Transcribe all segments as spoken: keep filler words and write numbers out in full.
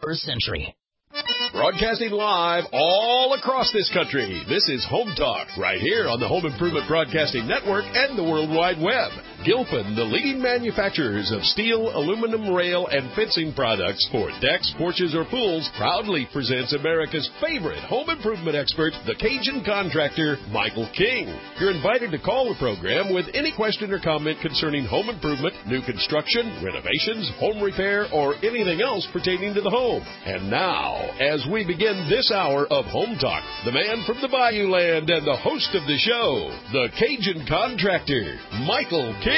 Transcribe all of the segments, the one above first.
twenty-first century. Broadcasting live all across this country. This is Home Talk, right here on the Home Improvement Broadcasting Network and the World Wide Web. Gilpin, the leading manufacturers of steel, aluminum, rail, and fencing products for decks, porches, or pools, proudly presents America's favorite home improvement expert, the Cajun contractor, Michael King. You're invited to call the program with any question or comment concerning home improvement, new construction, renovations, home repair, or anything else pertaining to the home. And now, as we begin this hour of Home Talk, the man from the Bayou Land and the host of the show, the Cajun contractor, Michael King.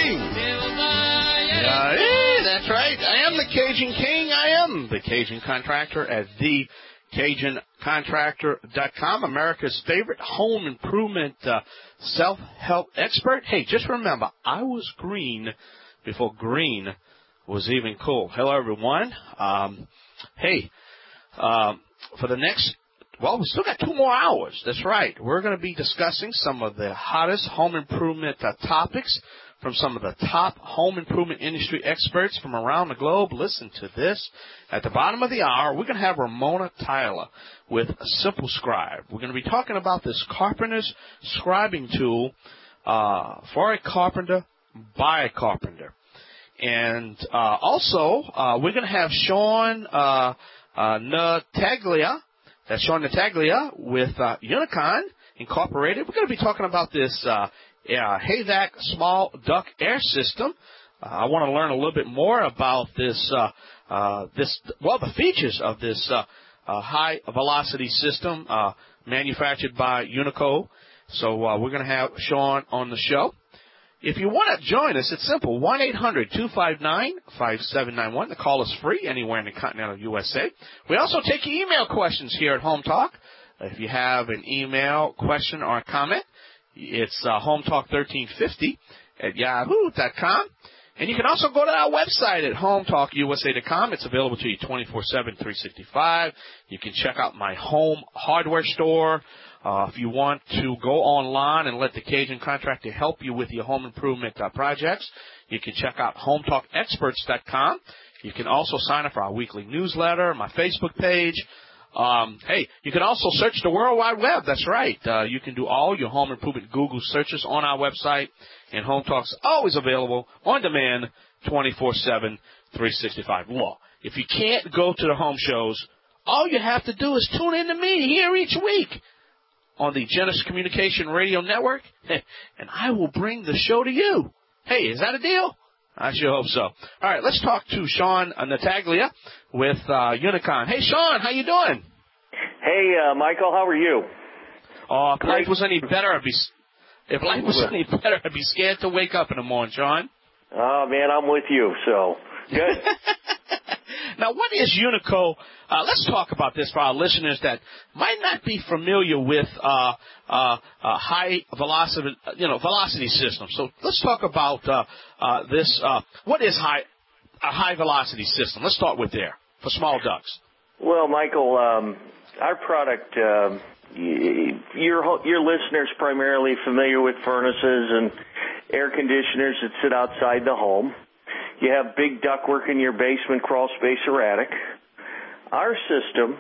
Yeah, hey, that's right. I am the Cajun King. I am the Cajun contractor at the Cajun Contractor dot com, America's favorite home improvement uh, self-help expert. Hey, just remember, I was green before green was even cool. Hello, everyone. Um, hey, um, for the next, well, we still got two more hours. That's right. We're going to be discussing some of the hottest home improvement uh, topics from some of the top home improvement industry experts from around the globe. Listen to this. At the bottom of the hour, we're going to have Ramona Tyler with Simple Scribe. We're going to be talking about this carpenter's scribing tool uh, for a carpenter by a carpenter. And uh, also, uh, we're going to have Sean uh, uh, Nataglia. That's Sean Nataglia with uh, Unicon Incorporated. We're going to be talking about this uh, uh, HAVAC small duct air system. Uh, I want to learn a little bit more about this, uh, uh, this well, the features of this uh, uh, high-velocity system uh, manufactured by Unico. So uh, we're going to have Sean on the show. If you want to join us, it's simple, one eight hundred two five nine five seven nine one. The call is free anywhere in the continental U S A. We also take email questions here at Home Talk. If you have an email question or a comment, it's uh, hometalk thirteen fifty at yahoo dot com. And you can also go to our website at home talk U S A dot com. It's available to you twenty-four seven, three sixty-five. You can check out my home hardware store. Uh, if you want to go online and let the Cajun contractor help you with your home improvement uh, projects, you can check out home talk experts dot com. You can also sign up for our weekly newsletter, my Facebook page. Um, hey, you can also search the World Wide Web. That's right. Uh, you can do all your home improvement Google searches on our website, and Home Talk's always available on demand twenty-four seven, three sixty-five. Well, if you can't go to the home shows, all you have to do is tune in to me here each week on the Genesis Communication Radio Network, and I will bring the show to you. Hey, is that a deal? I sure hope so. All right, let's talk to Sean Nataglia with uh, Unicon. Hey, Sean, how you doing? Hey, uh, Michael, how are you? Oh, if life was any better, I'd be if life was any better, I'd be scared to wake up in the morning, Sean. Oh man, I'm with you. So good. Now, what is Unico? Uh, let's talk about this for our listeners that might not be familiar with uh, uh, uh, high velocity, you know, velocity systems. So let's talk about uh, uh, this. Uh, what is high a high velocity system? Let's start with there for small ducts. Well, Michael, um, our product. Um, your your listeners primarily familiar with furnaces and air conditioners that sit outside the home. You have big ductwork in your basement, crawl space, or attic. Our system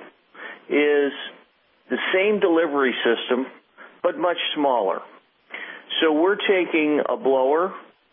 is the same delivery system, but much smaller. So we're taking a blower,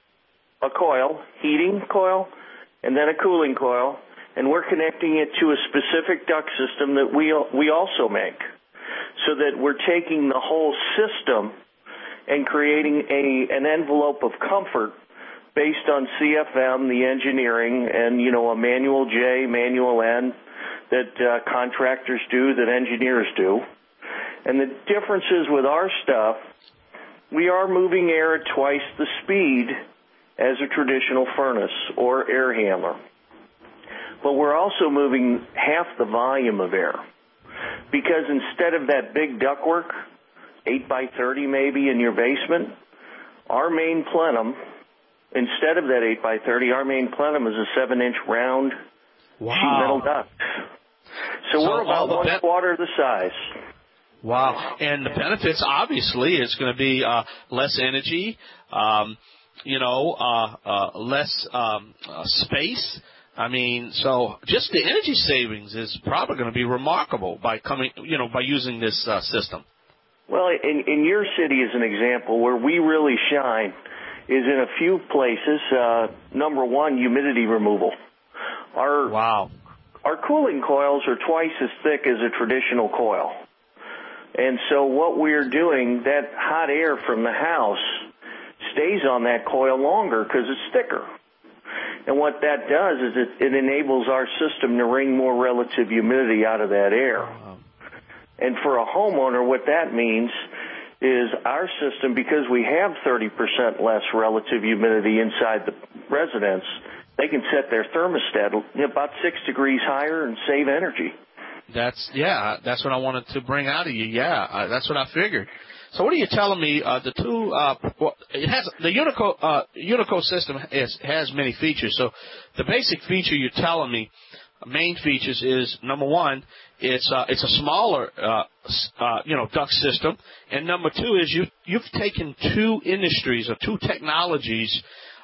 a coil, heating coil, and then a cooling coil, and we're connecting it to a specific duct system that we we also make, so that we're taking the whole system and creating a an envelope of comfort based on C F M, the engineering, and, you know, a manual J, manual N that uh, contractors do, that engineers do. And the differences with our stuff, we are moving air at twice the speed as a traditional furnace or air handler. But we're also moving half the volume of air. Because instead of that big ductwork, eight by thirty maybe in your basement, our main plenum, instead of that eight by thirty, our main plenum is a seven inch round wow. sheet metal duct. So, so we're about one ben- quarter the size. Wow. And the benefits, obviously, it's going to be uh, less energy, um, you know, uh, uh, less um, uh, space. I mean, so just the energy savings is probably going to be remarkable by coming, you know, by using this uh, system. Well, in, in your city, as an example, where we really shine is in a few places. Uh, number one, humidity removal. Our wow. Our cooling coils are twice as thick as a traditional coil. And so what we're doing, that hot air from the house stays on that coil longer because it's thicker. And what that does is it, it enables our system to wring more relative humidity out of that air. Wow. And for a homeowner, what that means is our system, because we have thirty percent less relative humidity inside the residence, they can set their thermostat about six degrees higher and save energy. That's, yeah, that's what I wanted to bring out of you. Yeah, uh, that's what I figured. So what are you telling me? Uh, the two, uh, well, it has the Unico uh, Unico system is, has many features. So the basic feature you're telling me, main features is number one, it's uh, it's a smaller uh, uh, you know duct system, and number two is you you've taken two industries or two technologies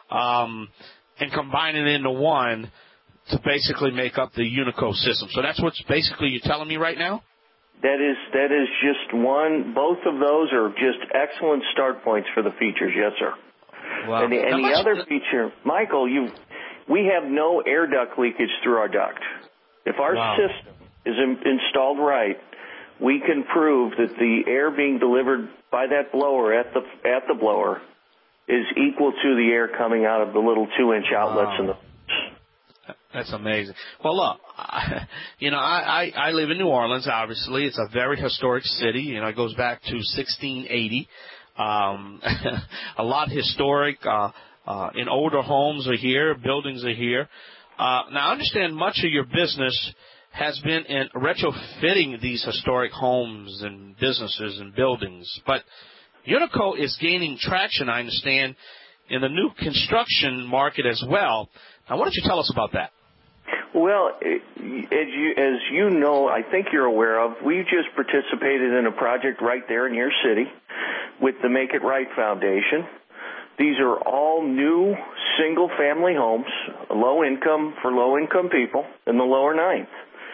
um, and combined it into one to basically make up the Unico system. So that's what's basically you're telling me right now? That is that is just one. Both of those are just excellent start points for the features. Yes, sir. Wow. And the, and the other feature, Michael, you, we have no air duct leakage through our duct. If our wow. system is in, installed right, we can prove that the air being delivered by that blower at the at the blower is equal to the air coming out of the little two-inch outlets wow. in the. That's amazing. Well, look, I, you know, I, I, I live in New Orleans, obviously. It's a very historic city. You know, it goes back to sixteen eighty. Um, a lot historic. Uh, uh, in older homes are here. Buildings are here. Uh, now, I understand much of your business has been in retrofitting these historic homes and businesses and buildings. But Unico is gaining traction, I understand, in the new construction market as well. Now, why don't you tell us about that? Well, as you, as you know, I think you're aware of, we just participated in a project right there in your city with the Make It Right Foundation. These are all new single-family homes, low income for low-income people in the lower ninth.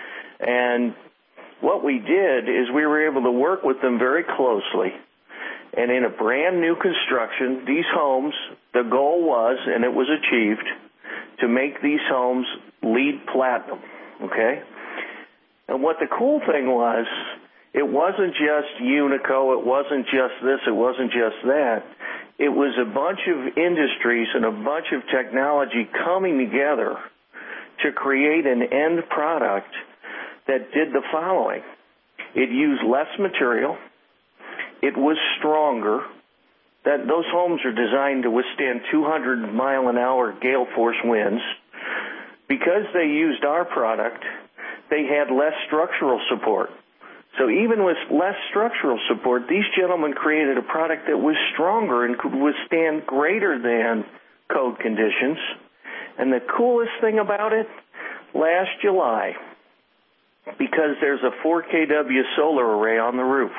And what we did is we were able to work with them very closely. And in a brand new construction, these homes, the goal was, and it was achieved, to make these homes LEED Platinum, okay? And what the cool thing was, it wasn't just Unico, it wasn't just this, it wasn't just that. It was a bunch of industries and a bunch of technology coming together to create an end product that did the following. It used less material. It was stronger. That those homes are designed to withstand two hundred mile an hour gale force winds. Because they used our product, they had less structural support. So even with less structural support, these gentlemen created a product that was stronger and could withstand greater than code conditions. And the coolest thing about it, last July, because there's a four K W solar array on the roof,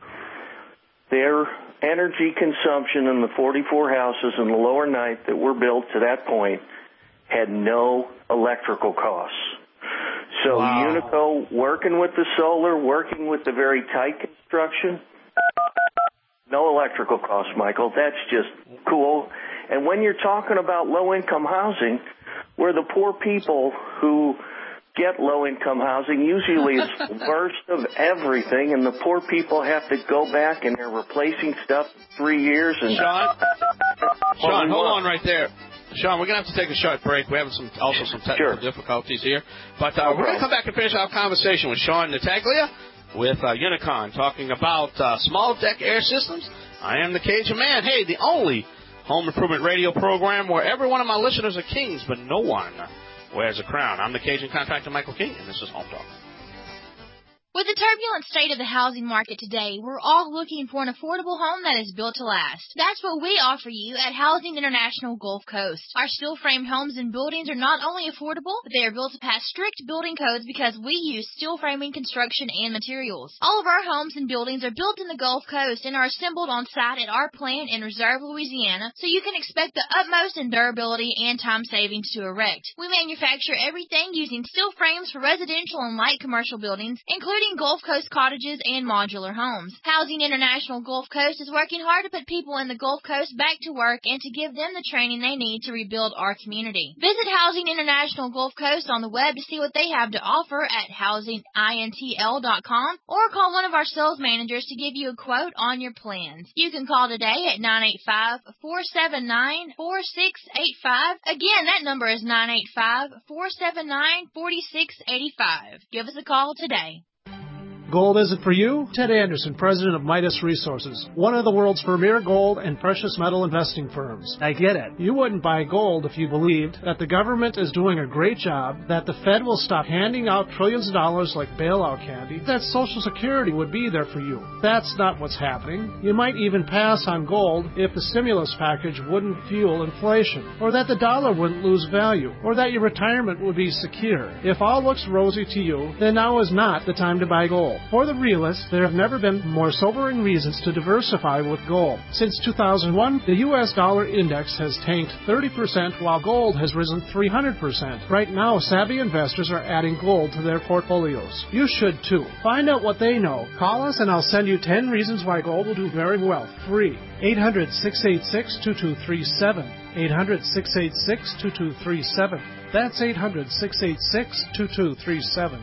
their energy consumption in the forty-four houses in the lower ninth that were built to that point had no electrical costs. So wow. Unico, working with the solar, working with the very tight construction, no electrical costs, Michael. That's just cool. And when you're talking about low-income housing, where the poor people who get low-income housing usually is the worst of everything, and the poor people have to go back and they're replacing stuff for three years. And Sean, Sean, hold on right there. Sean, we're going to have to take a short break. We're having some also some technical sure. difficulties here. But uh, no we're going to come back and finish our conversation with Sean Nataglia with uh, Unicon, talking about uh, small deck air systems. I am the Cajun Man. Hey, the only home improvement radio program where every one of my listeners are kings, but no one wears a crown. I'm the Cajun contractor, Michael King, and this is Home Talk. With the turbulent state of the housing market today, we're all looking for an affordable home that is built to last. That's what we offer you at Housing International Gulf Coast. Our steel-framed homes and buildings are not only affordable, but they are built to pass strict building codes because we use steel framing construction and materials. All of our homes and buildings are built in the Gulf Coast and are assembled on site at our plant in Reserve, Louisiana, so you can expect the utmost in durability and time savings to erect. We manufacture everything using steel frames for residential and light commercial buildings, including Gulf Coast cottages and modular homes. Housing International Gulf Coast is working hard to put people in the Gulf Coast back to work and to give them the training they need to rebuild our community. Visit Housing International Gulf Coast on the web to see what they have to offer at housing intl dot com or call one of our sales managers to give you a quote on your plans. You can call today at nine eight five, four seven nine, four six eight five. Again, that number is nine eight five, four seven nine, four six eight five. Give us a call today. Gold is it for you? Ted Anderson, president of Midas Resources, one of the world's premier gold and precious metal investing firms. I get it. You wouldn't buy gold if you believed that the government is doing a great job, that the Fed will stop handing out trillions of dollars like bailout candy, that Social Security would be there for you. That's not what's happening. You might even pass on gold if the stimulus package wouldn't fuel inflation, or that the dollar wouldn't lose value, or that your retirement would be secure. If all looks rosy to you, then now is not the time to buy gold. For the realists, there have never been more sobering reasons to diversify with gold. Since two thousand one, the U S dollar index has tanked thirty percent while gold has risen three hundred percent. Right now, savvy investors are adding gold to their portfolios. You should too. Find out what they know. Call us and I'll send you ten reasons why gold will do very well. Free. eight hundred, six eight six, two two three seven. eight hundred, six eight six, two two three seven. That's eight hundred, six eight six, two two three seven.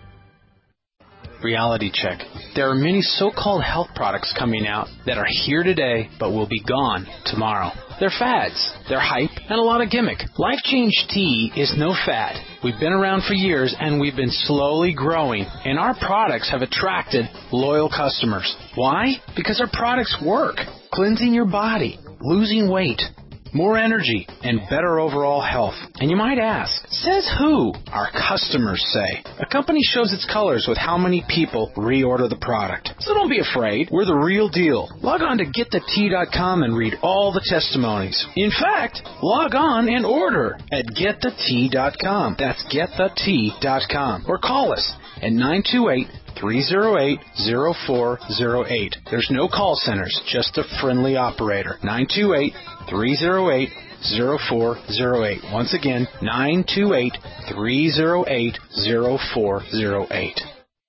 Reality check. There are many so-called health products coming out that are here today but will be gone tomorrow. They're fads, they're hype, and a lot of gimmick. Life Change Tea is no fad. We've been around for years and we've been slowly growing, and our products have attracted loyal customers. Why? Because our products work. Cleansing your body, losing weight, more energy, and better overall health. And you might ask, says who? Our customers say. A company shows its colors with how many people reorder the product. So don't be afraid. We're the real deal. Log on to get the tea dot com and read all the testimonies. In fact, log on and order at get the tea dot com. That's get the tea dot com. Or call us at nine two eight, three oh eight, oh four oh eight. There's no call centers, just a friendly operator. nine two eight, three oh eight, oh four oh eight. Once again, nine two eight, three oh eight, oh four oh eight.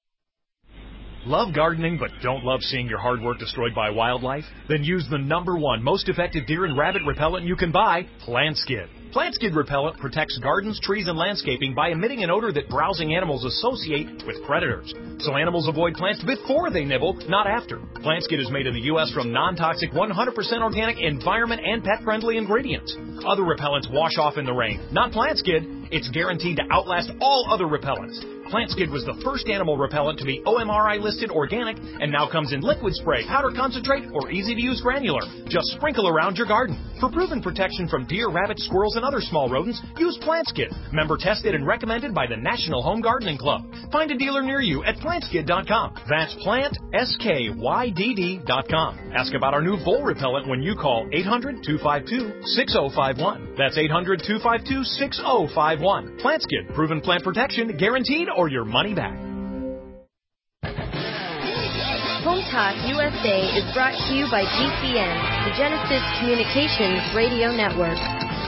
Love gardening but don't love seeing your hard work destroyed by wildlife? Then use the number one most effective deer and rabbit repellent you can buy, PlantSkid. PlantSkid repellent protects gardens, trees, and landscaping by emitting an odor that browsing animals associate with predators. So animals avoid plants before they nibble, not after. PlantSkid is made in the U S from non-toxic, one hundred percent organic, environment, and pet-friendly ingredients. Other repellents wash off in the rain. Not PlantSkid. It's guaranteed to outlast all other repellents. PlantSkid was the first animal repellent to be O M R I listed organic and now comes in liquid spray, powder concentrate, or easy-to-use granular. Just sprinkle around your garden. For proven protection from deer, rabbits, squirrels, and other small rodents, use PlantSkid. Member tested and recommended by the National Home Gardening Club. Find a dealer near you at plant skid dot com. That's plant, S K Y D D dot com. Ask about our new vole repellent when you call eight hundred, two five two, six oh five one. That's eight hundred, two five two, six oh five one. PlantSkid, proven plant protection, guaranteed or your money back. Home Talk U S A is brought to you by G C N, the Genesis Communications Radio Network.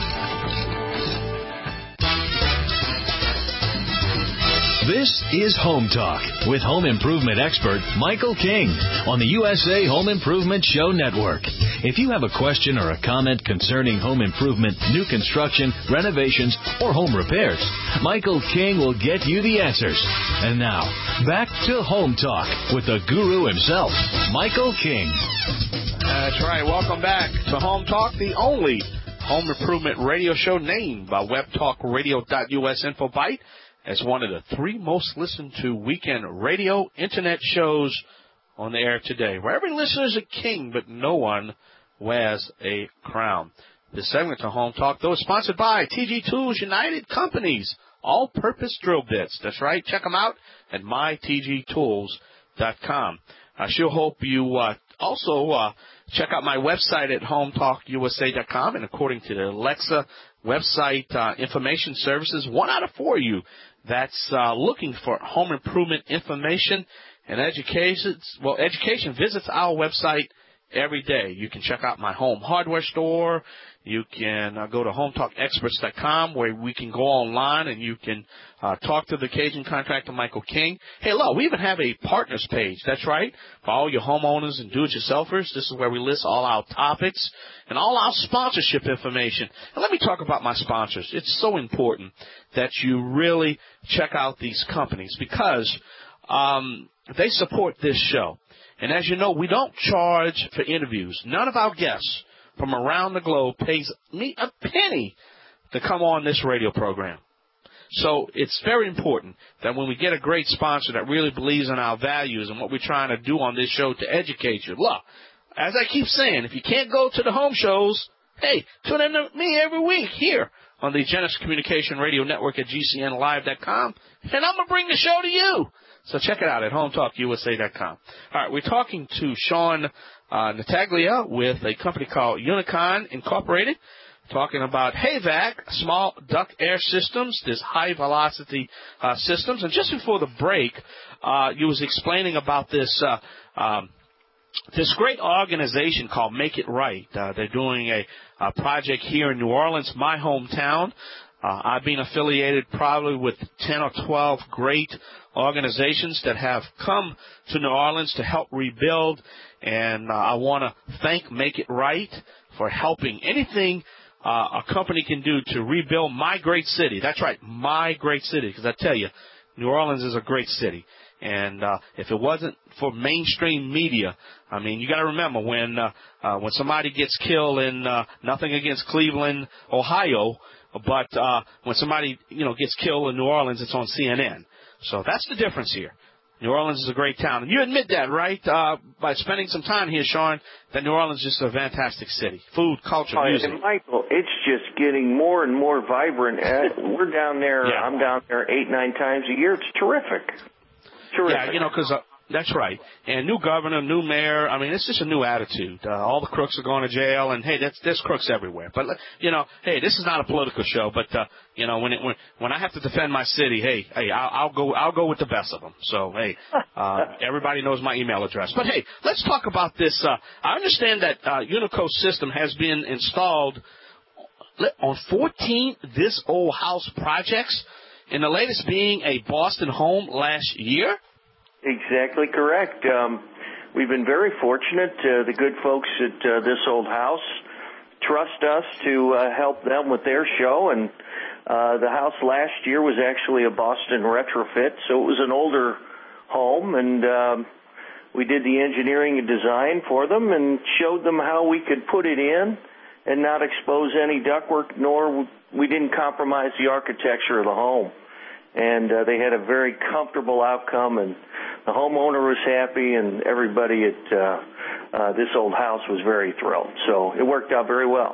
This is Home Talk with home improvement expert Michael King on the U S A Home Improvement Show Network. If you have a question or a comment concerning home improvement, new construction, renovations, or home repairs, Michael King will get you the answers. And now, back to Home Talk with the guru himself, Michael King. That's right. Welcome back to Home Talk, the only home improvement radio show named by web talk radio dot U S InfoBite as one of the three most listened to weekend radio internet shows on the air today, where every listener is a king, but no one wears a crown. This segment of Home Talk, though, is sponsored by T G Tools United Companies, all-purpose drill bits. That's right. Check them out at my t g tools dot com. I sure hope you uh, also uh, check out my website at home talk u s a dot com. And according to the Alexa website uh, information services, one out of four of you that's uh, looking for home improvement information and education, well, education visits our website every day. You can check out my home hardware store. You can uh, go to home talk experts dot com where we can go online and you can uh, talk to the Cajun contractor, Michael King. Hey, look, we even have a partners page. That's right. For all your homeowners and do-it-yourselfers, this is where we list all our topics and all our sponsorship information. And let me talk about my sponsors. It's so important that you really check out these companies because um, they support this show. And as you know, we don't charge for interviews. None of our guests from around the globe pays me a penny to come on this radio program. So it's very important that when we get a great sponsor that really believes in our values and what we're trying to do on this show to educate you. Look, as I keep saying, if you can't go to the home shows, hey, tune in to me every week here on the Genesis Communication Radio Network at G C N live dot com, and I'm going to bring the show to you. So check it out at home talk u s a dot com. All right, we're talking to Sean uh, Nataglia with a company called Unicon Incorporated, talking about HAVAC, small duct air systems, this high-velocity uh, systems. And just before the break, uh, you was explaining about this uh, um, this great organization called Make It Right. Uh, they're doing a, a project here in New Orleans, my hometown. Uh, I've been affiliated probably with ten or twelve great organizations that have come to New Orleans to help rebuild, and uh, I want to thank Make It Right for helping anything uh, a company can do to rebuild my great city. That's right, my great city, because I tell you, New Orleans is a great city. And uh, if it wasn't for mainstream media, I mean, you got to remember when uh, uh, when somebody gets killed in uh, nothing against Cleveland, Ohio, but uh, when somebody you know gets killed in New Orleans, it's on C N N. So that's the difference here. New Orleans is a great town, and you admit that, right? Uh, by spending some time here, Sean, that New Orleans is just a fantastic city. Food, culture, oh, music. And Michael, it's just getting more and more vibrant. Uh, we're down there. Yeah. I'm down there eight, nine times a year. It's terrific. Terrific. Yeah, you know, because uh, that's right. And new governor, new mayor. I mean, it's just a new attitude. Uh, all the crooks are going to jail, and hey, that's there's crooks everywhere. But you know, hey, this is not a political show. But uh, you know, when it when when I have to defend my city, hey, hey, I'll, I'll go I'll go with the best of them. So hey, uh, everybody knows my email address. But hey, let's talk about this. Uh, I understand that uh, Unico system has been installed on fourteen This Old House projects. And the latest being a Boston home last year? Exactly correct. Um, we've been very fortunate. Uh, the good folks at uh, This Old House trust us to uh, help them with their show. And uh, the house last year was actually a Boston retrofit, so it was an older home. And um, we did the engineering and design for them and showed them how we could put it in and not expose any ductwork, nor we didn't compromise the architecture of the home. And uh, they had a very comfortable outcome, and the homeowner was happy, and everybody at uh, uh, This Old House was very thrilled. So it worked out very well.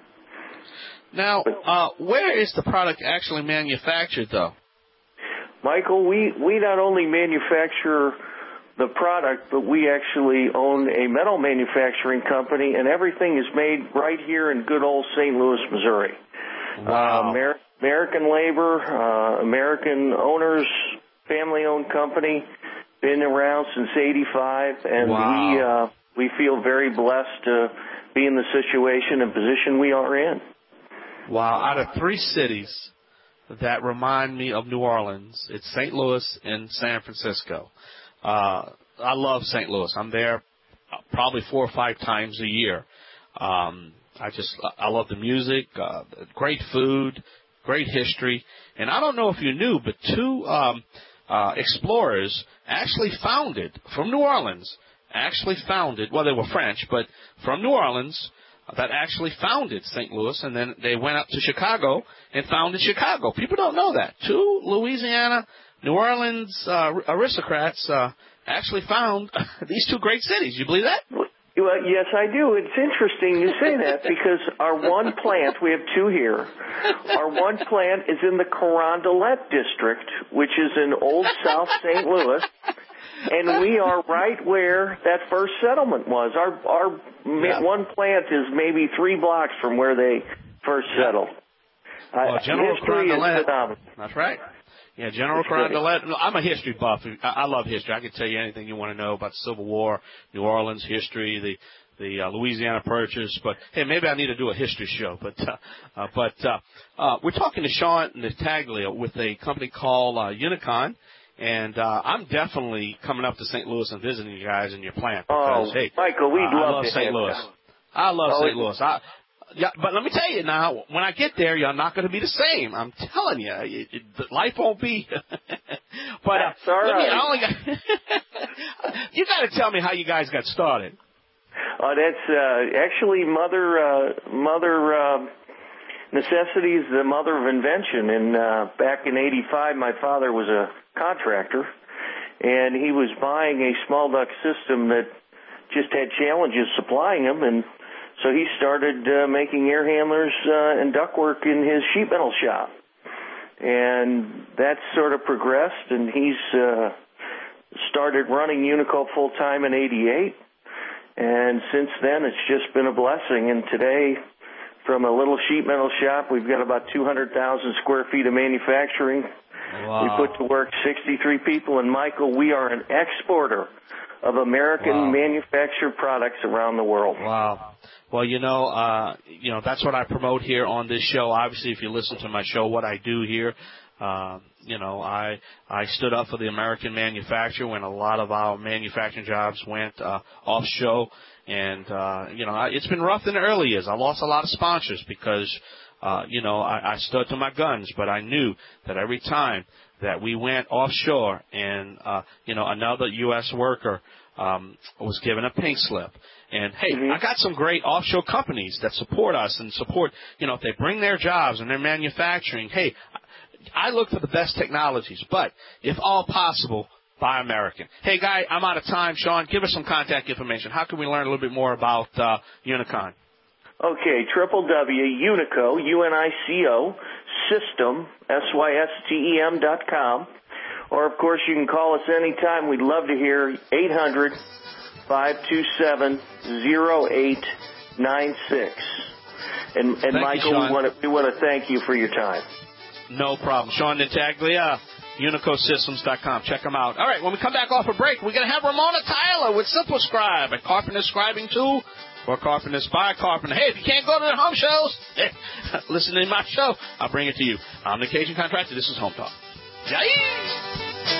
Now, uh, where is the product actually manufactured, though? Michael, we, we not only manufacture the product, but we actually own a metal manufacturing company, and everything is made right here in good old Saint Louis, Missouri. Wow. Uh, Amer- American labor, uh, American owners, family-owned company, been around since eighty-five, and wow. we uh, we feel very blessed to be in the situation and position we are in. Wow. Out of three cities that remind me of New Orleans, it's Saint Louis and San Francisco. Uh, I love Saint Louis. I'm there probably four or five times a year. Um, I just, I love the music, uh, great food, great history. And I don't know if you knew, but two um, uh, explorers actually founded, from New Orleans, actually founded, well, they were French, but from New Orleans, that actually founded Saint Louis, and then they went up to Chicago and founded Chicago. People don't know that. Two Louisiana, New Orleans uh, aristocrats uh, actually found these two great cities. You believe that? Well, yes, I do. It's interesting you say that because our one plant, we have two here, our one plant is in the Carondelet district, which is in Old South Saint Louis, and we are right where that first settlement was. Our our Yeah. one plant is maybe three blocks from where they first settled. Well, General history is Carondelet. phenomenal. That's right. Yeah, General Carondelet. I'm a history buff. I, I love history. I can tell you anything you want to know about the Civil War, New Orleans history, the the uh, Louisiana Purchase. But hey, maybe I need to do a history show. But uh, uh, but uh, uh, we're talking to Sean Nataglia with a company called uh, Unicon. And uh, I'm definitely coming up to Saint Louis and visiting you guys in your plant because, oh, hey, Michael, we'd uh, love I love to Saint have Louis. you. I love Oh, Saint Louis. I, yeah, but let me tell you now, when I get there, you're not going to be the same. I'm telling you, it, it, life won't be. but uh, That's all let me, right. I only got, you got to tell me how you guys got started. Uh, that's uh, actually mother uh, mother uh, necessity is the mother of invention. And uh, back in eighty-five, my father was a contractor, and he was buying a small duct system that just had challenges supplying him, and so he started uh, making air handlers uh, and ductwork in his sheet metal shop. And that sort of progressed, and he's uh, started running Unico full-time in eighty-eight. And since then, it's just been a blessing. And today, from a little sheet metal shop, we've got about two hundred thousand square feet of manufacturing. Wow. We put to work sixty-three people. And, Michael, we are an exporter of American Wow. manufactured products around the world. Wow. Well, you know, uh, you know, that's what I promote here on this show. Obviously, if you listen to my show, what I do here, uh, you know, I I stood up for the American manufacturer when a lot of our manufacturing jobs went uh, offshore. And, uh, you know, I, it's been rough in the early years. I lost a lot of sponsors because, uh, you know, I, I stood to my guns. But I knew that every time that we went offshore and, uh, you know, another U S worker um, was given a pink slip. And, hey, Mm-hmm. I got some great offshore companies that support us and support, you know, if they bring their jobs and their manufacturing, hey, I look for the best technologies. But if all possible, buy American. Hey, Guy, I'm out of time. Sean, give us some contact information. How can we learn a little bit more about uh, Unicon? Okay, w w w dot unico, U N I C O, system, S Y S T E M dot com. Or, of course, you can call us anytime. We'd love to hear eight hundred, five two seven, zero eight nine six. And, and Thank Michael, you, we want to we want to thank you for your time. No problem. Sean Nataglia, unico systems dot com. Check them out. All right, when we come back off a break, we're going to have Ramona Tyler with Simple Scribe, a carpenter scribing tool for carpenters by carpenter. Hey, if you can't go to the home shows, listen to my show. I'll bring it to you. I'm the Cajun Contractor. This is Home Talk. Yay!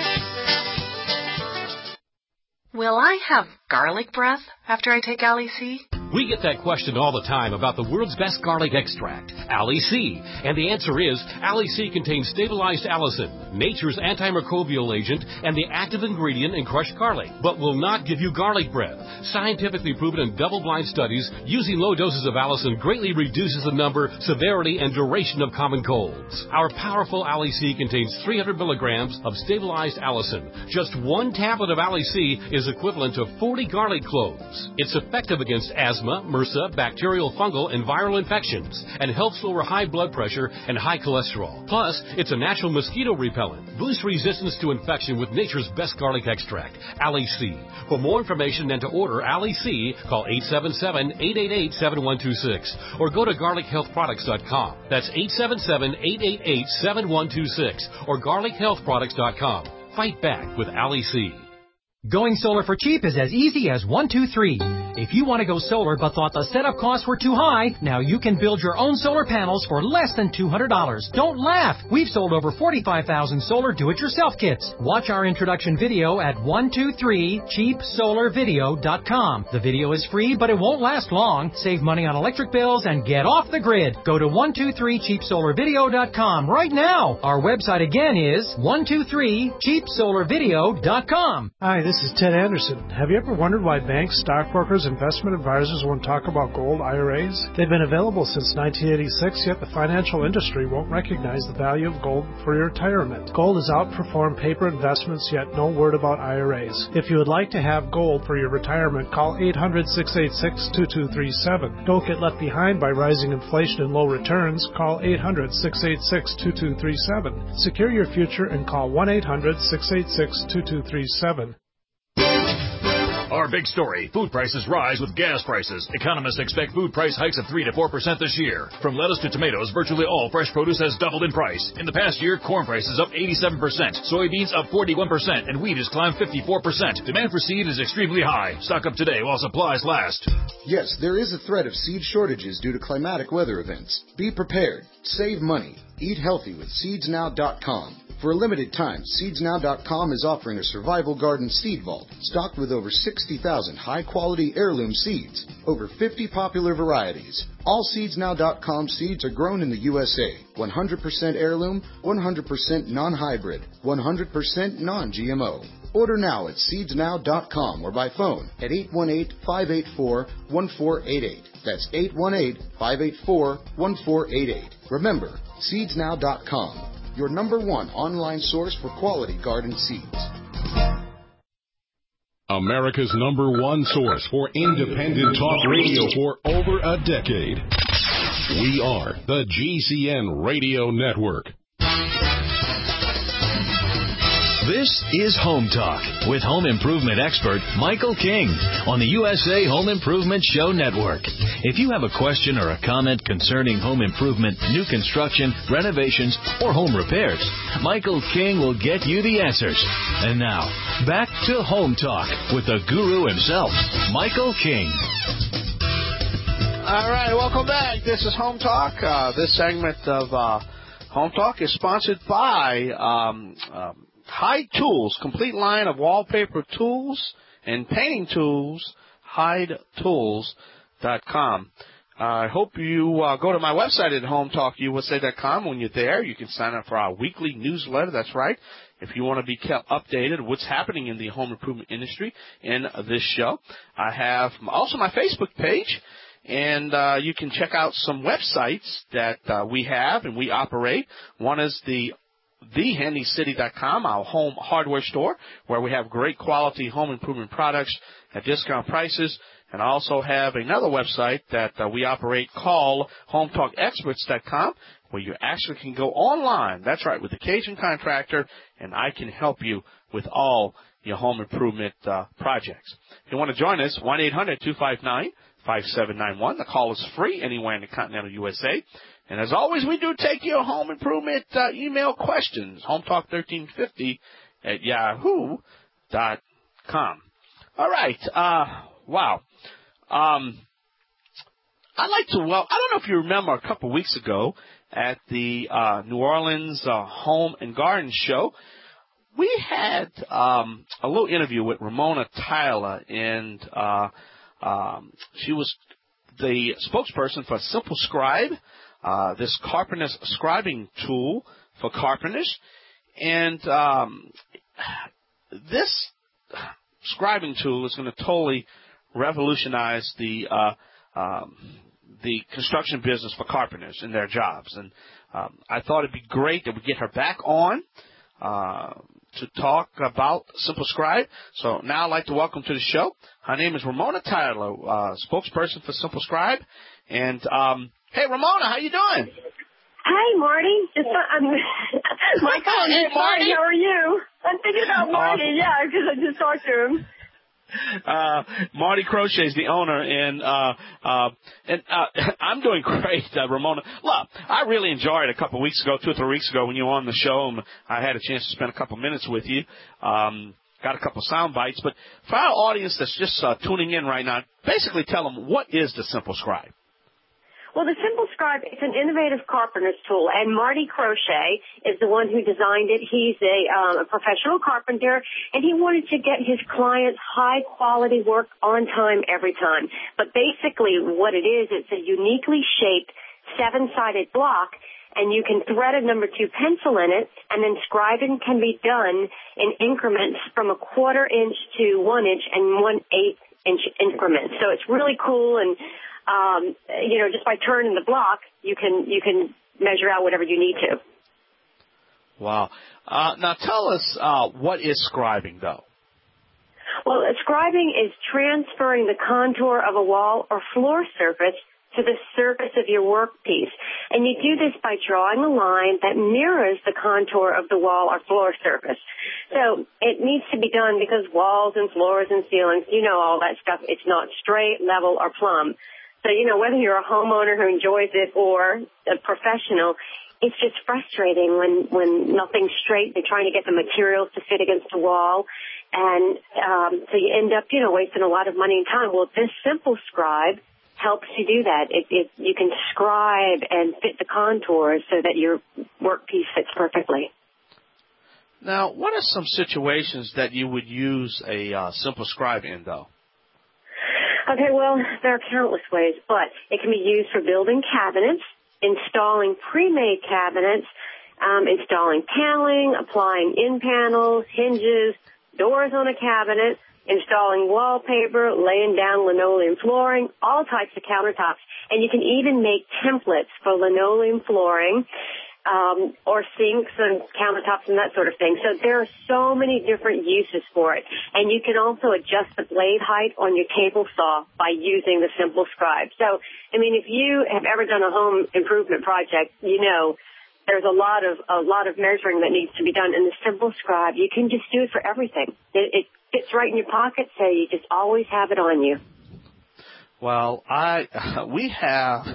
Will I have garlic breath after I take Ali C? We get that question all the time about the world's best garlic extract, Ali C. And the answer is, Ali C contains stabilized allicin, nature's antimicrobial agent, and the active ingredient in crushed garlic, but will not give you garlic breath. Scientifically proven in double-blind studies, using low doses of allicin greatly reduces the number, severity, and duration of common colds. Our powerful Ali C contains three hundred milligrams of stabilized allicin. Just one tablet of Ali C is equivalent to forty garlic cloves. It's effective against asthma, MRSA, bacterial, fungal, and viral infections, and helps lower high blood pressure and high cholesterol. Plus, it's a natural mosquito repellent. Boost resistance to infection with nature's best garlic extract, Ali C. For more information and to order Ali C, call eight seven seven, eight eight eight, seven one two six or go to garlic health products dot com. That's eight seven seven, eight eight eight, seven one two six or garlic health products dot com. Fight back with Ali C. Going solar for cheap is as easy as one, two, three. If you want to go solar but thought the setup costs were too high, now you can build your own solar panels for less than two hundred dollars. Don't laugh! We've sold over forty-five thousand solar do-it-yourself kits. Watch our introduction video at one two three cheap solar video dot com. The video is free, but it won't last long. Save money on electric bills and get off the grid. Go to one two three cheap solar video dot com right now. Our website again is one two three cheap solar video dot com. Hi, this This is Ted Anderson. Have you ever wondered why banks, stockbrokers, investment advisors won't talk about gold I R As? They've been available since nineteen eighty-six, yet the financial industry won't recognize the value of gold for your retirement. Gold has outperformed paper investments, yet no word about I R As. If you would like to have gold for your retirement, call eight hundred, six eight six, two two three seven. Don't get left behind by rising inflation and low returns. Call eight hundred, six eight six, two two three seven. Secure your future and call one eight hundred, six eight six, two two three seven. Our big story, food prices rise with gas prices. Economists expect food price hikes of three to four percent this year. From lettuce to tomatoes, virtually all fresh produce has doubled in price. In the past year, corn prices up eighty-seven percent, soybeans up forty-one percent, and wheat has climbed fifty-four percent. Demand for seed is extremely high. Stock up today while supplies last. Yes, there is a threat of seed shortages due to climatic weather events. Be prepared. Save money. Eat healthy with seeds now dot com. For a limited time, seeds now dot com is offering a survival garden seed vault stocked with over sixty thousand high-quality heirloom seeds, over fifty popular varieties. All seeds now dot com seeds are grown in the U S A, one hundred percent heirloom, one hundred percent non-hybrid, one hundred percent non G M O. Order now at seeds now dot com or by phone at eight one eight, five eight four, one four eight eight. That's eight one eight, five eight four, one four eight eight. Remember, seeds now dot com. Your number one online source for quality garden seeds. America's number one source for independent talk radio for over a decade. We are the G C N Radio Network. This is Home Talk with home improvement expert Michael King on the U S A Home Improvement Show Network. If you have a question or a comment concerning home improvement, new construction, renovations, or home repairs, Michael King will get you the answers. And now, back to Home Talk with the guru himself, Michael King. All right, welcome back. This is Home Talk. Uh, this segment of uh, Home Talk is sponsored by Um, um, Hyde Tools, complete line of wallpaper tools and painting tools, hyde tools dot com. Uh, I hope you uh, go to my website at home talk u s a dot com. When you're there, you can sign up for our weekly newsletter. That's right. If you want to be kept updated on what's happening in the home improvement industry in this show, I have also my Facebook page. And uh, you can check out some websites that uh, we have and we operate. One is the the handy city dot com, our home hardware store, where we have great quality home improvement products at discount prices. And I also have another website that uh, we operate called home talk experts dot com, where you actually can go online. That's right, with the Cajun Contractor, and I can help you with all your home improvement uh, projects. If you want to join us, one eight hundred, two five nine, five seven nine one. The call is free anywhere in the continental U S A. And as always, we do take your home improvement uh, email questions, home talk thirteen fifty at yahoo dot com. All right. Uh, wow. Um, I'd like to, well, I don't know if you remember a couple of weeks ago at the uh, New Orleans uh, Home and Garden Show, we had um, a little interview with Ramona Tyler, and uh, um, she was the spokesperson for Simple Scribe. Uh, this carpenter's scribing tool for carpenters. And um, this scribing tool is going to totally revolutionize the uh, um, the construction business for carpenters and their jobs. And um, I thought it'd be great that we get her back on uh, to talk about Simple Scribe. So now I'd like to welcome to the show. Her name is Ramona Tyler, uh, spokesperson for Simple Scribe. And um, hey, Ramona, how you doing? Hi, Marty. Just, um, Michael, hey, Marty, how are you? I'm thinking about Marty, uh, yeah, because I just talked to him. Uh, Marty Crochet is the owner, and uh, uh, and uh, I'm doing great, uh, Ramona. Look, I really enjoyed it a couple of weeks ago, two or three weeks ago, when you were on the show, and I had a chance to spend a couple minutes with you. Um, got a couple sound bites, but for our audience that's just uh, tuning in right now, basically tell them, what is the Simple Scribe? Well, the Simple Scribe is an innovative carpenter's tool, and Marty Crochet is the one who designed it. He's a, um, a professional carpenter, and he wanted to get his clients high-quality work on time, every time. But basically what it is, it's a uniquely shaped seven-sided block, and you can thread a number two pencil in it, and then scribing can be done in increments from a quarter inch to one inch and one eighth inch increments. So it's really cool, and um, you know, just by turning the block, you can you can measure out whatever you need to. Wow. Uh, now tell us uh, what is scribing, though. Well, scribing is transferring the contour of a wall or floor surface to the surface of your workpiece. And you do this by drawing a line that mirrors the contour of the wall or floor surface. So it needs to be done because walls and floors and ceilings, you know all that stuff, it's not straight, level, or plumb. So, you know, whether you're a homeowner who enjoys it or a professional, it's just frustrating when, when nothing's straight. They're trying to get the materials to fit against the wall. And um, so you end up, you know, wasting a lot of money and time. Well, this simple scribe helps you do that. It, it, you can scribe and fit the contours so that your workpiece fits perfectly. Now, what are some situations that you would use a uh, simple scribe in, though? Okay, well, there are countless ways, but it can be used for building cabinets, installing pre-made cabinets, um, installing paneling, applying in panels, hinges, doors on a cabinet, installing wallpaper, laying down linoleum flooring, all types of countertops. And you can even make templates for linoleum flooring um, or sinks and countertops and that sort of thing. So there are so many different uses for it. And you can also adjust the blade height on your table saw by using the simple scribe. So, I mean, if you have ever done a home improvement project, you know there's a lot of a lot of measuring that needs to be done. In the simple scribe, you can just do it for everything. It, it fits right in your pocket, so you just always have it on you. Well, I we have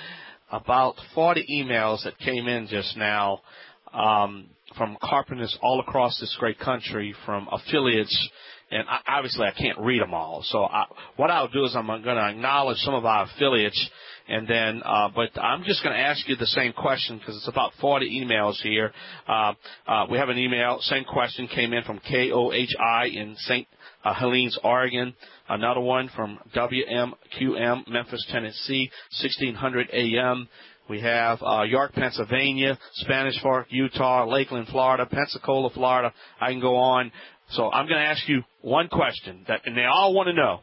about forty emails that came in just now um, from carpenters all across this great country, from affiliates, and I, obviously I can't read them all. So I, what I'll do is I'm going to acknowledge some of our affiliates. And then, uh, but I'm just going to ask you the same question because it's about forty emails here. Uh, uh, we have an email, same question came in from K O H I in Saint Uh, Helens, Oregon. Another one from W M Q M, Memphis, Tennessee, sixteen hundred A M. We have uh, York, Pennsylvania, Spanish Fork, Utah, Lakeland, Florida, Pensacola, Florida. I can go on. So I'm going to ask you one question, that, and they all want to know.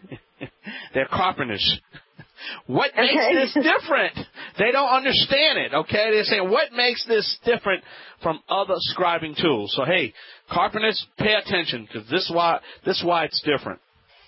They're carpenters. What makes okay. this different? They don't understand it, okay? They're saying, what makes this different from other scribing tools? So, hey, carpenters, pay attention, because this is why, this is why it's different.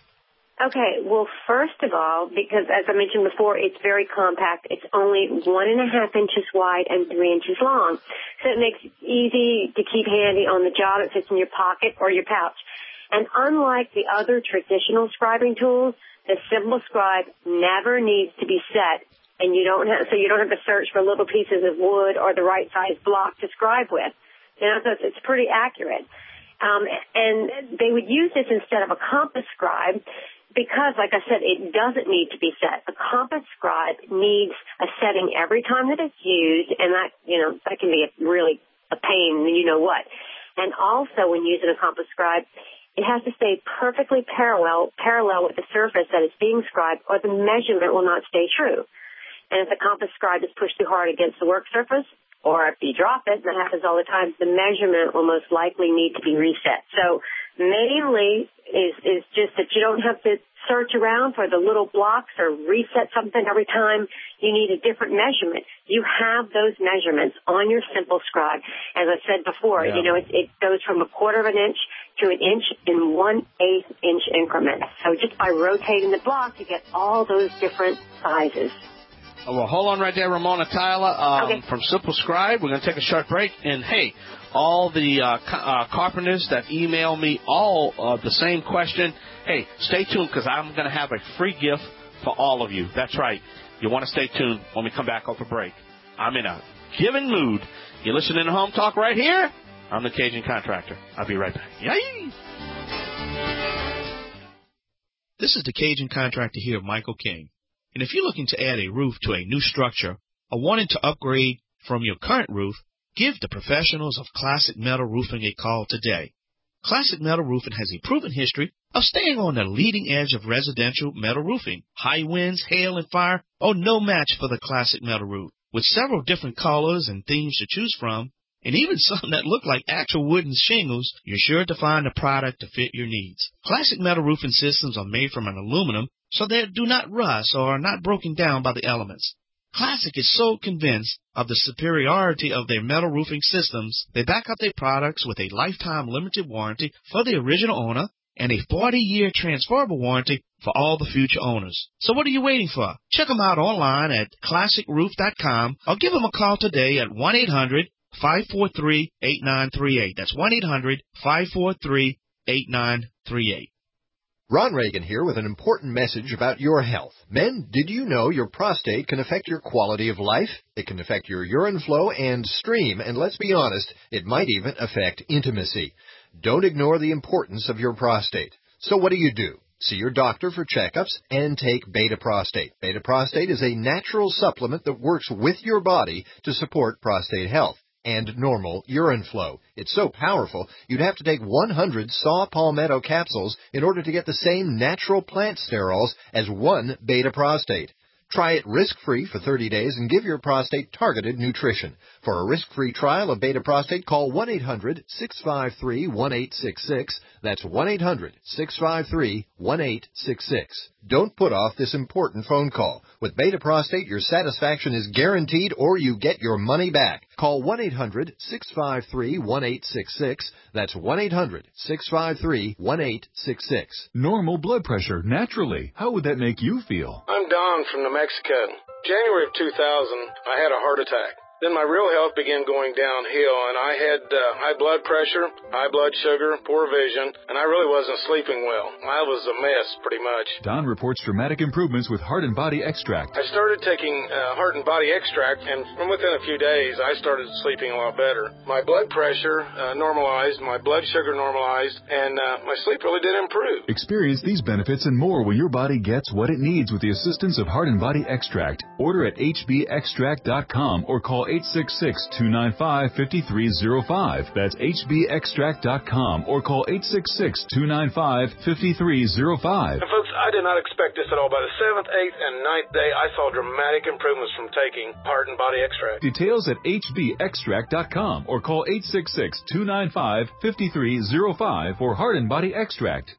Okay, well, first of all, because as I mentioned before, it's very compact. It's only one and a half inches wide and three inches long. So it makes it easy to keep handy on the job. It fits in your pocket or your pouch. And unlike the other traditional scribing tools, the simple scribe never needs to be set, and you don't have, so you don't have to search for little pieces of wood or the right size block to scribe with. You know, so it's, it's pretty accurate. Um, and they would use this instead of a compass scribe because, like I said, it doesn't need to be set. A compass scribe needs a setting every time that it's used, and that, you know, that can be a, really a pain, you know what. And also, when using a compass scribe, it has to stay perfectly parallel parallel with the surface that is being scribed, or the measurement will not stay true. And if the compass scribe is pushed too hard against the work surface, or if you drop it, and that happens all the time, the measurement will most likely need to be reset. So mainly is, is just that you don't have to search around for the little blocks or reset something every time you need a different measurement. You have those measurements on your simple scribe. As I said before, yeah. you know, it, it goes from a quarter of an inch to an inch in one-eighth inch increments. So just by rotating the block, you get all those different sizes. Oh, well, hold on right there, Ramona Tyler, um, okay. from Simple Scribe. We're going to take a short break. And, hey, all the uh, ca- uh, carpenters that email me all uh, the same question, hey, stay tuned because I'm going to have a free gift for all of you. That's right. You want to stay tuned when we come back off a break. I'm in a giving mood. You're listening to Home Talk right here. I'm the Cajun Contractor. I'll be right back. Yay! This is the Cajun Contractor here, Michael King. And if you're looking to add a roof to a new structure or wanting to upgrade from your current roof, give the professionals of Classic Metal Roofing a call today. Classic Metal Roofing has a proven history of staying on the leading edge of residential metal roofing. High winds, hail, and fire are no match for the Classic Metal Roof. With several different colors and themes to choose from, and even some that look like actual wooden shingles, you're sure to find a product to fit your needs. Classic Metal roofing systems are made from an aluminum, so they do not rust or are not broken down by the elements. Classic is so convinced of the superiority of their metal roofing systems, they back up their products with a lifetime limited warranty for the original owner and a forty-year transferable warranty for all the future owners. So what are you waiting for? Check them out online at classic roof dot com or give them a call today at one eight hundred five four three eight nine three eight. That's one eight hundred five four three eight nine three eight. Ron Reagan here with an important message about your health. Men, did you know your prostate can affect your quality of life? It can affect your urine flow and stream, and let's be honest, it might even affect intimacy. Don't ignore the importance of your prostate. So what do you do? See your doctor for checkups and take Beta Prostate. Beta Prostate is a natural supplement that works with your body to support prostate health and normal urine flow. It's so powerful, you'd have to take one hundred saw palmetto capsules in order to get the same natural plant sterols as one Beta Prostate. Try it risk-free for thirty days and give your prostate targeted nutrition. For a risk-free trial of Beta Prostate, call one eight hundred six five three one eight six six. That's one eight hundred six five three one eight six six. Don't put off this important phone call. With Beta Prostate, your satisfaction is guaranteed or you get your money back. Call one eight hundred six five three one eight six six. That's one eight hundred six five three one eight six six. Normal blood pressure, naturally. How would that make you feel? I'm Don from New Mexico. January of two thousand, I had a heart attack. Then my real health began going downhill, and I had uh, high blood pressure, high blood sugar, poor vision, and I really wasn't sleeping well. I was a mess, pretty much. Don reports dramatic improvements with Heart and Body Extract. I started taking uh, Heart and Body Extract, and from within a few days, I started sleeping a lot better. My blood pressure uh, normalized, my blood sugar normalized, and uh, my sleep really did improve. Experience these benefits and more when your body gets what it needs with the assistance of Heart and Body Extract. Order at h b extract dot com or call eight six six, two nine five, five three zero five. That's h b extract dot com or call eight six six, two nine five, five three zero five. And folks, I did not expect this at all. By the seventh, eighth, and ninth day, I saw dramatic improvements from taking Heart and Body Extract. Details at h b extract dot com or call eight six six, two nine five, five three zero five for Heart and Body Extract.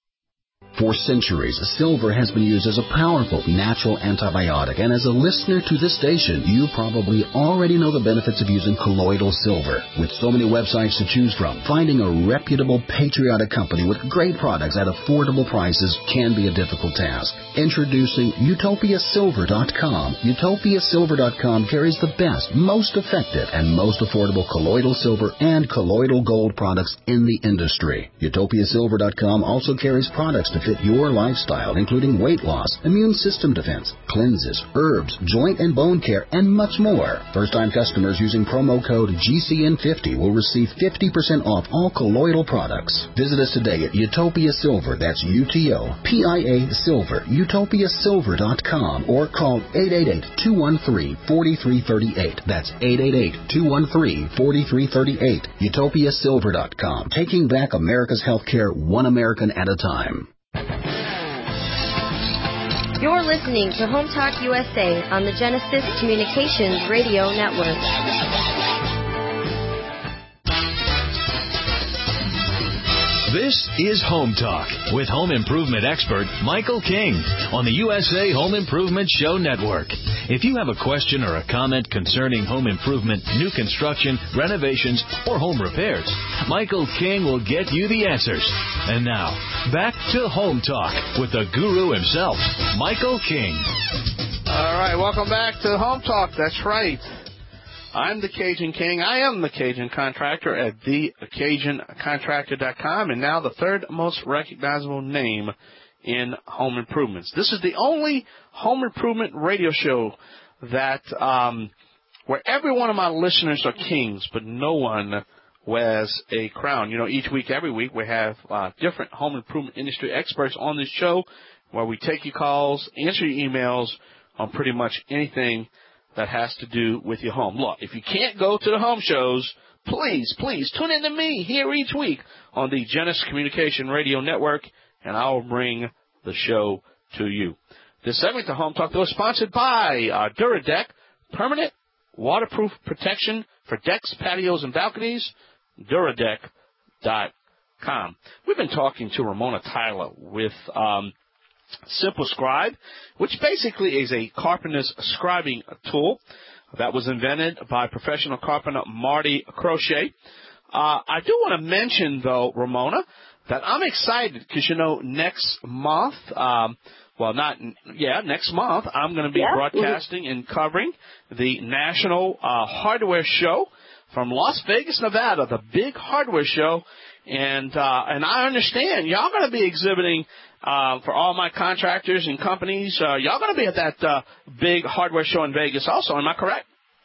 For centuries, silver has been used as a powerful natural antibiotic, and as a listener to this station, you probably already know the benefits of using colloidal silver. With so many websites to choose from, finding a reputable, patriotic company with great products at affordable prices can be a difficult task. Introducing Utopia Silver dot com. Utopia Silver dot com carries the best, most effective, and most affordable colloidal silver and colloidal gold products in the industry. Utopia Silver dot com also carries products to fit your lifestyle, including weight loss, immune system defense, cleanses, herbs, joint and bone care, and much more. First-time customers using promo code G C N fifty will receive fifty percent off all colloidal products. Visit us today at Utopia Silver, that's U T O P I A Silver, Utopia Silver dot com, or call eight eight eight, two one three, four three three eight. That's eight eight eight, two one three, four three three eight. Utopia Silver dot com, taking back America's healthcare one American at a time. You're listening to Home Talk U S A on the Genesis Communications Radio Network. This is Home Talk with home improvement expert Michael King on the U S A Home Improvement Show Network. If you have a question or a comment concerning home improvement, new construction, renovations, or home repairs, Michael King will get you the answers. And now, back to Home Talk with the guru himself, Michael King. All right, welcome back to Home Talk. That's right. I'm the Cajun King. I am the Cajun Contractor at the cajun contractor dot com, and now the third most recognizable name in home improvements. This is the only home improvement radio show that um, where every one of my listeners are kings, but no one wears a crown. You know, each week, every week, we have uh, different home improvement industry experts on this show where we take your calls, answer your emails on pretty much anything that has to do with your home. Look, if you can't go to the home shows, please, please tune in to me here each week on the Genesis Communication Radio Network, and I will bring the show to you. This segment, the Home Talk, though, is sponsored by uh, Duradeck Permanent waterproof protection for decks, patios, and balconies, Duradeck dot com. We've been talking to Ramona Tyler with um, Simple Scribe, which basically is a carpenter's scribing tool that was invented by professional carpenter Marty Crochet. Uh, I do want to mention, though, Ramona, that I'm excited because, you know, next month, um, well, not, yeah, next month, I'm going to be yeah. broadcasting and covering the National uh, Hardware Show from Las Vegas, Nevada, the big hardware show. And uh, and I understand y'all going to be exhibiting uh, for all my contractors and companies. Uh, y'all going to be at that uh, big hardware show in Vegas also. Am I correct?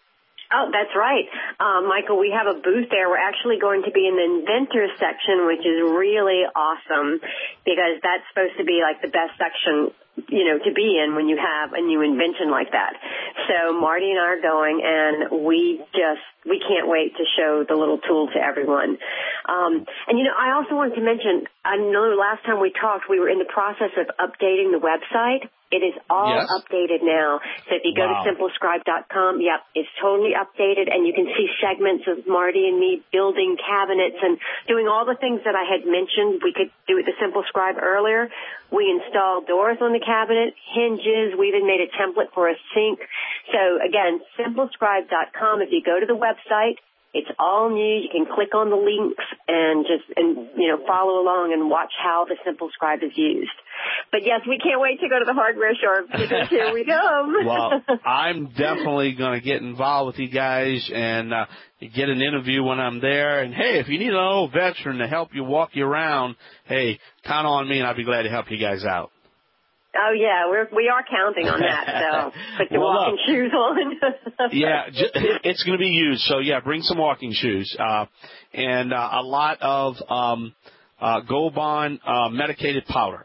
Oh, that's right. Um, Michael, we have a booth there. We're actually going to be in the inventor section, which is really awesome because that's supposed to be like the best section, you know, to be in when you have a new invention like that. So Marty and I are going, and we just, we can't wait to show the little tool to everyone. Um, and, you know, I also wanted to mention, I know last time we talked, we were in the process of updating the website. It is all yes. updated now. So if you go wow. to simple scribe dot com, yep, it's totally updated, and you can see segments of Marty and me building cabinets and doing all the things that I had mentioned we could do with the Simple Scribe earlier. We installed doors on the cabinet, hinges. We even made a template for a sink. So, again, simple scribe dot com. If you go to the website, it's all new. You can click on the links and just, and you know, follow along and watch how the Simple Scribe is used. But, yes, we can't wait to go to the hardware show because here we go. Well, I'm definitely going to get involved with you guys and uh, get an interview when I'm there. And, hey, if you need an old veteran to help you walk you around, hey, count on me and I'll be glad to help you guys out. Oh, yeah, we're, we are counting on that, so put your well, walking look, shoes on. yeah, it's going to be used, so, yeah, bring some walking shoes. Uh, and uh, a lot of um, uh, Gold Bond uh, medicated powder.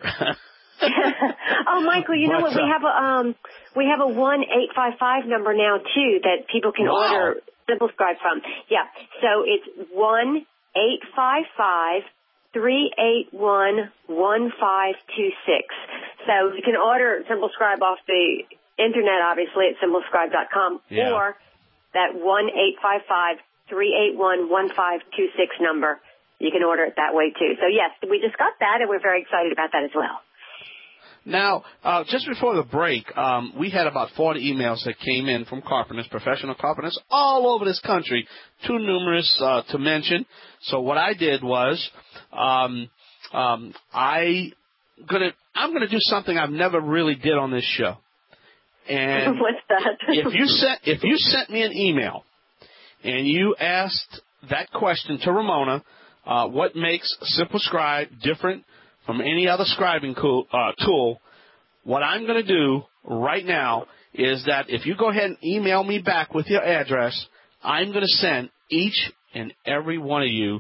Oh, Michael, you know but, what? We uh, have a um, we have a one eight five five number now, too, that people can wow. order Simple Scribe from. Yeah, so it's one eight five five three eight one one five two six. So you can order Simple Scribe off the internet, obviously, at simple scribe dot com, yeah. or that one eight five five three eight one one five two six number. You can order it that way, too. So, yes, we just got that, and we're very excited about that as well. Now, uh, just before the break, um, we had about forty emails that came in from carpenters, professional carpenters, all over this country, too numerous uh, to mention. So what I did was um, um, I gonna I'm gonna do something I've never really did on this show. And what's that? if you sent if you sent me an email and you asked that question to Ramona, uh, what makes Simple Scribe different from any other scribing cool, uh, tool, what I'm going to do right now is that if you go ahead and email me back with your address, I'm going to send each and every one of you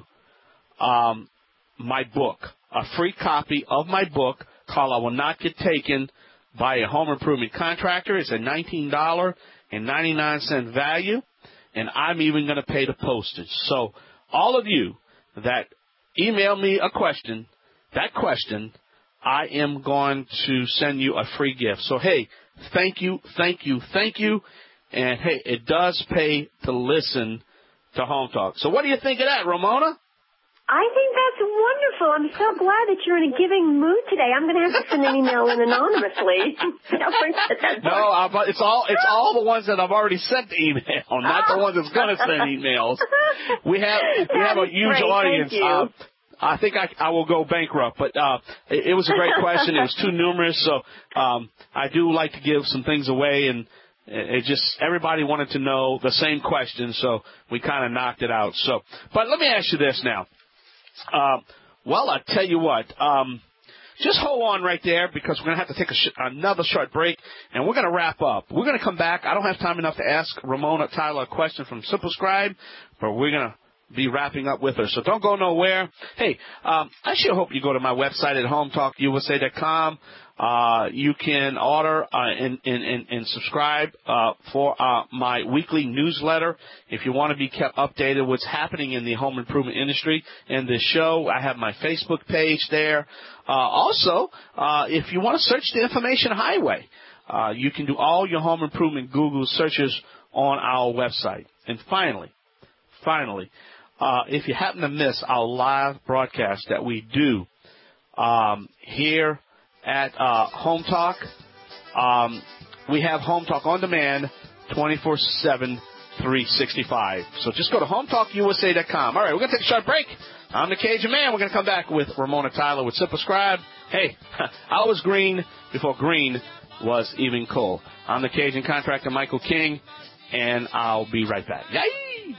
um, my book, a free copy of my book called I Will Not Get Taken by a Home Improvement Contractor. It's a nineteen ninety-nine value, and I'm even going to pay the postage. So all of you that email me a question, that question, I am going to send you a free gift. So, hey, thank you, thank you, thank you. And, hey, it does pay to listen to Home Talk. So what do you think of that, Ramona? I think that's wonderful. I'm so glad that you're in a giving mood today. I'm going to have to send an email in anonymously. No, I've, it's all it's all the ones that I've already sent the email, not the ones that's going to send emails. We have we have a huge great. audience. Thank you. Uh, I think I, I will go bankrupt, but uh, it, it was a great question. It was too numerous, so um, I do like to give some things away, and it just everybody wanted to know the same question, so we kind of knocked it out. So, but let me ask you this now. Uh, well, I tell you what, um, just hold on right there because we're going to have to take a sh- another short break, and we're going to wrap up. We're going to come back. I don't have time enough to ask Ramona Tyler a question from Simple Scribe, but we're going to be wrapping up with her. So don't go nowhere. Hey, um, I sure hope you go to my website at home talk u s a dot com. Uh, you can order uh, and, and, and, and subscribe uh, for uh, my weekly newsletter if you want to be kept updated what's happening in the home improvement industry and this show. I have my Facebook page there. Uh, also, uh, if you want to search the Information Highway, uh, you can do all your home improvement Google searches on our website. And finally, finally, uh, if you happen to miss our live broadcast that we do um, here at uh, Home Talk, um, we have Home Talk on demand twenty-four seven, three sixty-five. So just go to home talk U S A dot com. All right, we're going to take a short break. I'm the Cajun Man. We're going to come back with Ramona Tyler with Simple Scribe. Hey, I was green before green was even cool. I'm the Cajun Contractor, Michael King, and I'll be right back. Yay!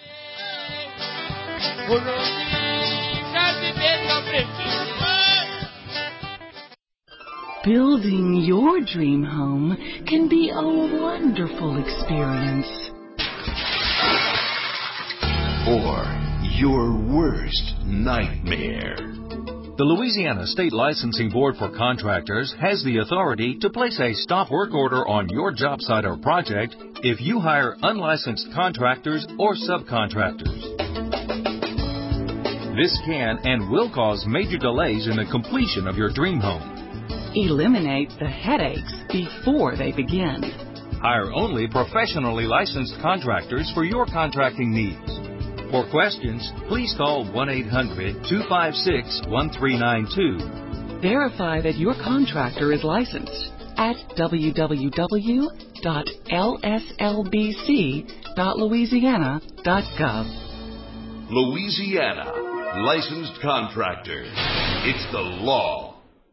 Building your dream home can be a wonderful experience. Or your worst nightmare. The Louisiana State Licensing Board for Contractors has the authority to place a stop work order on your job site or project if you hire unlicensed contractors or subcontractors. This can and will cause major delays in the completion of your dream home. Eliminate the headaches before they begin. Hire only professionally licensed contractors for your contracting needs. For questions, please call one eight hundred, two five six, one three nine two. Verify that your contractor is licensed at w w w dot l s l b c dot louisiana dot gov. Louisiana Licensed Contractor. It's the law.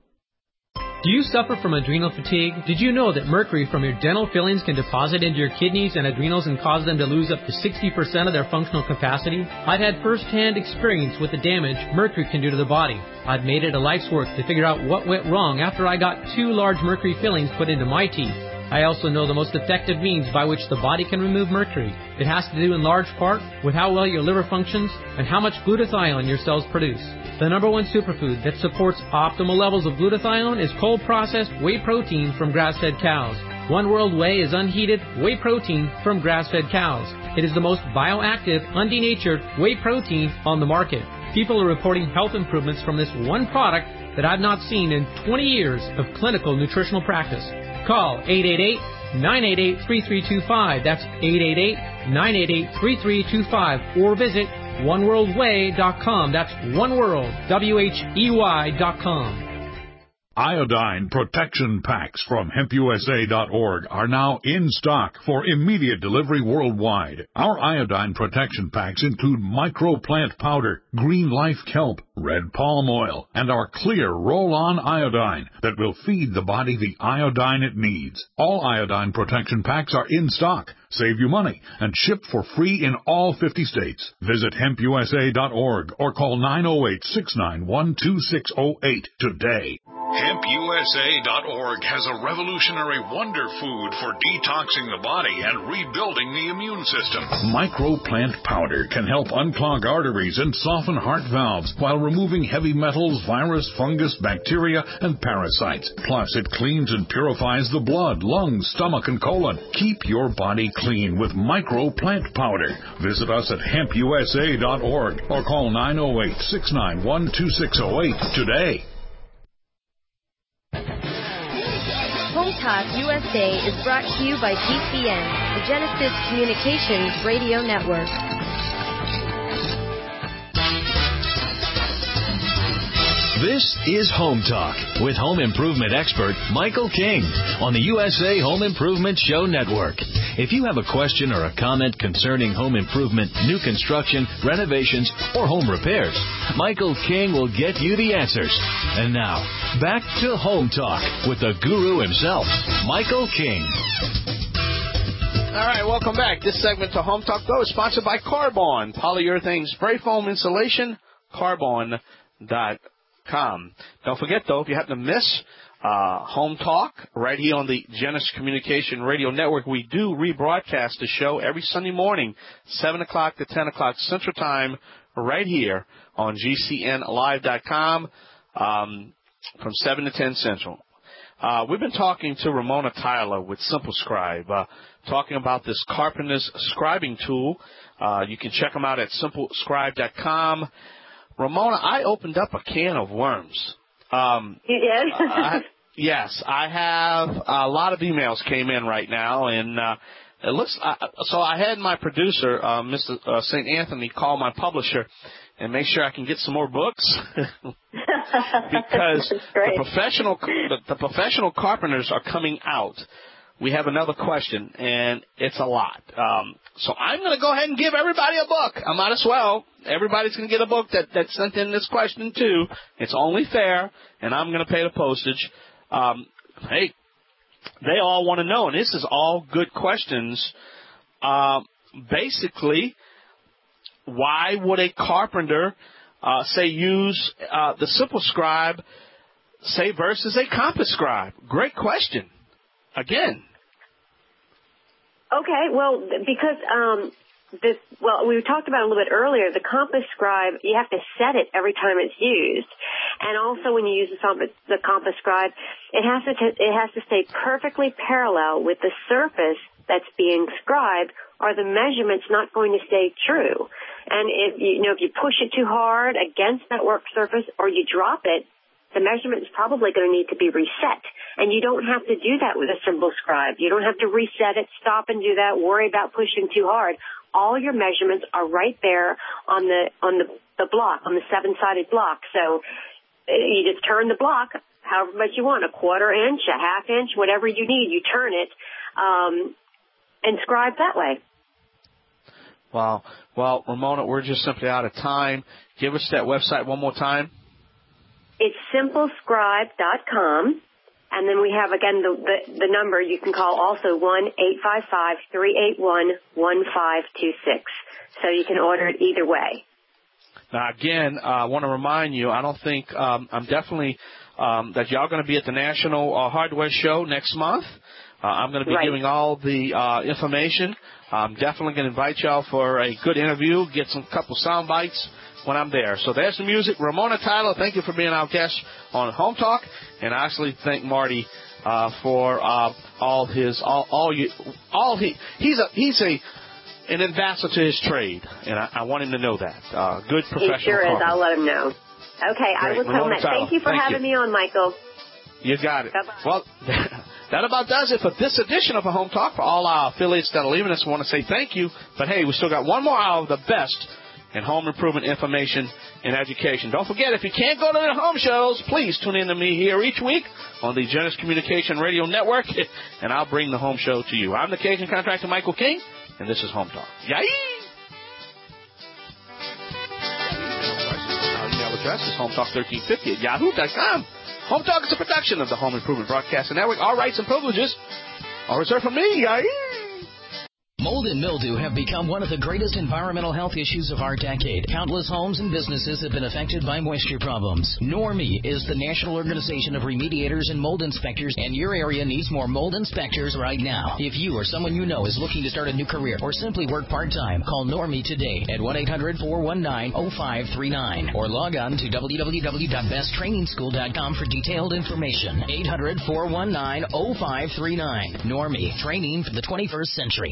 Do you suffer from adrenal fatigue? Did you know that mercury from your dental fillings can deposit into your kidneys and adrenals and cause them to lose up to sixty percent of their functional capacity? I've had first-hand experience with the damage mercury can do to the body. I've made it a life's work to figure out what went wrong after I got two large mercury fillings put into my teeth. I also know the most effective means by which the body can remove mercury. It has to do in large part with how well your liver functions and how much glutathione your cells produce. The number one superfood that supports optimal levels of glutathione is cold-processed whey protein from grass-fed cows. One World Whey is unheated whey protein from grass-fed cows. It is the most bioactive, undenatured whey protein on the market. People are reporting health improvements from this one product that I've not seen in twenty years of clinical nutritional practice. Call eight eight eight, nine eight eight, three three two five. That's eight eight eight, nine eight eight, three three two five. Or visit one world way dot com. That's oneworld, W H E Y dot com. Iodine protection packs from hemp U S A dot org are now in stock for immediate delivery worldwide. Our iodine protection packs include microplant powder, green life kelp, red palm oil, and our clear roll-on iodine that will feed the body the iodine it needs. All iodine protection packs are in stock. Save you money and ship for free in all fifty states. Visit hemp U S A dot org or call nine oh eight, six nine one, two six oh eight today. hemp U S A dot org has a revolutionary wonder food for detoxing the body and rebuilding the immune system. Microplant powder can help unclog arteries and soften heart valves while removing heavy metals, virus, fungus, bacteria, and parasites. Plus, it cleans and purifies the blood, lungs, stomach, and colon. Keep your body clean with microplant powder. Visit us at hemp U S A dot org or call nine oh eight, six nine one, two six oh eight today. Home Talk U S A is brought to you by G C N, the Genesis Communications Radio Network. This is Home Talk with home improvement expert Michael King on the U S A Home Improvement Show Network. If you have a question or a comment concerning home improvement, new construction, renovations, or home repairs, Michael King will get you the answers. And now, back to Home Talk with the guru himself, Michael King. All right, welcome back. This segment to Home Talk, though, is sponsored by Carbon, polyurethane spray foam insulation, carbon dot com. Don't forget, though, if you happen to miss uh, Home Talk right here on the Genesis Communication Radio Network, we do rebroadcast the show every Sunday morning, seven o'clock to ten o'clock Central Time, right here on G C N live dot com um, from seven to ten Central. Uh, we've been talking to Ramona Tyler with Simple Scribe, uh, talking about this Carpenter's scribing tool. Uh, you can check them out at simple scribe dot com. Ramona, I opened up a can of worms. Um, you did? I, yes, I have a lot of emails came in right now, and uh, it looks uh, so. I had my producer, uh, Mister Uh, Saint Anthony, call my publisher and make sure I can get some more books because the professional the, the professional carpenters are coming out. We have another question, and it's a lot. Um, so I'm going to go ahead and give everybody a book. I might as well. Everybody's going to get a book that, that sent in this question, too. It's only fair, and I'm going to pay the postage. Um, hey, they all want to know, and this is all good questions. Uh, basically, why would a carpenter, uh, say, use uh, the Simple Scribe, say, versus a Compass Scribe? Great question. Again. Okay, well, because um, this, well, we talked about it a little bit earlier. The Compass Scribe, you have to set it every time it's used, and also when you use the Compass, the Compass Scribe, it has to t- it has to stay perfectly parallel with the surface that's being scribed, or the measurement's not going to stay true. And if you, you know if you push it too hard against that work surface, or you drop it, the measurement is probably going to need to be reset. And you don't have to do that with a Simple Scribe. You don't have to reset it, stop and do that, worry about pushing too hard. All your measurements are right there on the on the, the block, on the seven-sided block. So you just turn the block however much you want, a quarter inch, a half inch, whatever you need. You turn it um, and scribe that way. Wow. Well, Ramona, we're just simply out of time. Give us that website one more time. It's simple scribe dot com, and then we have, again, the, the, the number you can call also one eight five five, three eight one, one five two six. So you can order it either way. Now, again, uh, I want to remind you, I don't think, um, I'm definitely, um, that y'all going to be at the National uh, Hardware Show next month. Uh, I'm going to be right. giving all the uh, information. I'm definitely going to invite y'all for a good interview, get some couple sound bites when I'm there. So there's the music. Ramona Tyler, thank you for being our guest on Home Talk, and I actually thank Marty uh, for uh, all his all all you all he he's a he's a an ambassador to his trade, and I, I want him to know that. Uh, good professional. He sure is. I'll let him know. Okay, Great. I will tell him that. Thank you for thank having you. me on, Michael. You got it. Bye-bye. Well, that about does it for this edition of a Home Talk. For all our affiliates that are leaving us, I want to say thank you. But hey, we still got one more hour of the best in home improvement information and education. Don't forget, if you can't go to the home shows, please tune in to me here each week on the Genesis Communication Radio Network, and I'll bring the home show to you. I'm the Cajun Contractor Michael King, and this is Home Talk. Yay! Our email address is home talk thirteen fifty at yahoo dot com. Home Talk is a production of the Home Improvement Broadcasting Network. All rights and privileges are reserved for me. Yay! Mold and mildew have become one of the greatest environmental health issues of our decade. Countless homes and businesses have been affected by moisture problems. NORMI is the National Organization of Remediators and Mold Inspectors, and your area needs more mold inspectors right now. If you or someone you know is looking to start a new career or simply work part-time, call NORMI today at one eight hundred, four one nine, oh five three nine or log on to w w w dot best training school dot com for detailed information. eight hundred, four one nine, oh five three nine. NORMI, training for the twenty-first century.